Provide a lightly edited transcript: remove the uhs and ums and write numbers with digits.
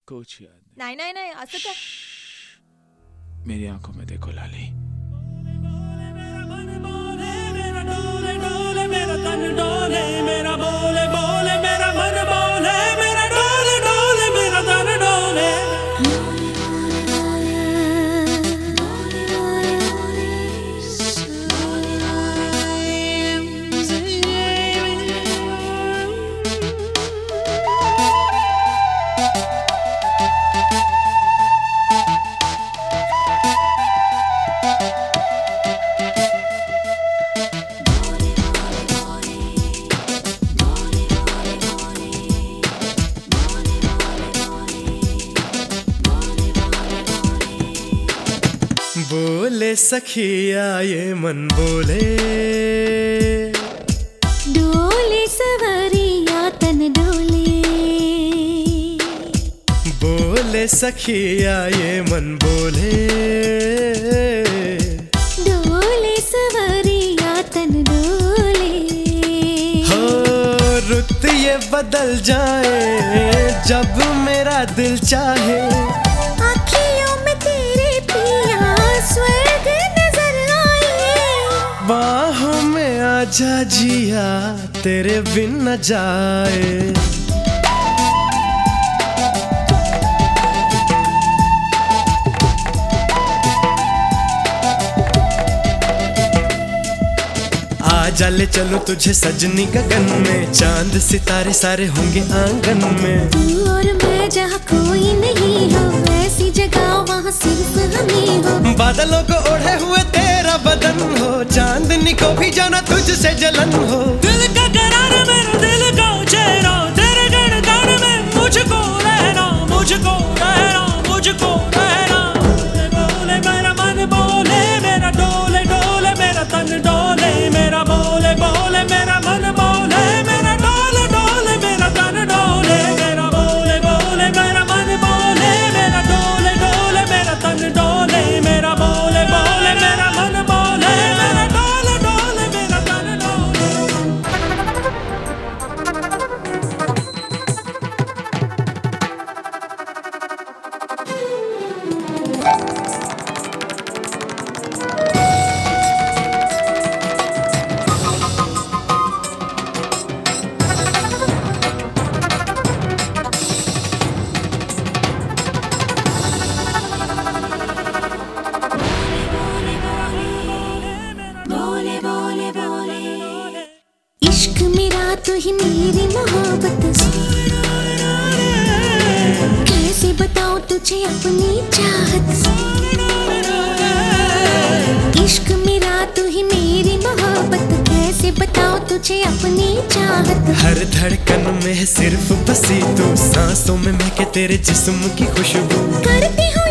कुछ याद नाही नाही नाही असं काय. नहीं। मेरी आंखों में देखो लाली। बोले सखिया ये मन बोले, डोले सवरिया तन डोले। बोले सखिया ये मन बोले, डोले सवरिया तन डोले। हो रुत ये बदल जाए जब मेरा दिल चाहे, स्वर्ग नजर आए। बाहों में आजा जिया तेरे बिन न जाए। आजा ले चलो तुझे सजनी गगन में, चांद सितारे सारे होंगे आंगन में। तू और मैं जहाँ कोई नहीं हो, ऐसी जगह वहाँ सिर्फ हम ही हो। बादलों को ओढ़े हुए तेरा बदन हो, चांदनी को भी जाना तुझसे जलन हो। दिल का करार मेरा दिल का चेहरा, तेरे गणगान में मुझको रहना, मुझको रहना, मुझको रहना। बोले मेरा मन बोले, मेरा डोले डोले मेरा तन डोले, मेरा बोले बोले मेरा मन बोले, मेरा डोले डोले मेरा तन डोले, मेरा बोले बोले मेरा मन बोले, मेरा डोले डोले मेरा तन डोले, मेरा बोले बोले मेरा मन बोले, मेरा डोले डोले मेरा तन डोले। इश्क मेरा तू ही मेरी मोहब्बत, कैसे बताऊं तुझे अपनी चाहत। इश्क मेरा तू ही मेरी मोहब्बत, कैसे बताऊं तुझे अपनी चाहत। हर धड़कन में है सिर्फ बसी तू, सांसों में महके तेरे जिस्म की खुशबू। करती हूँ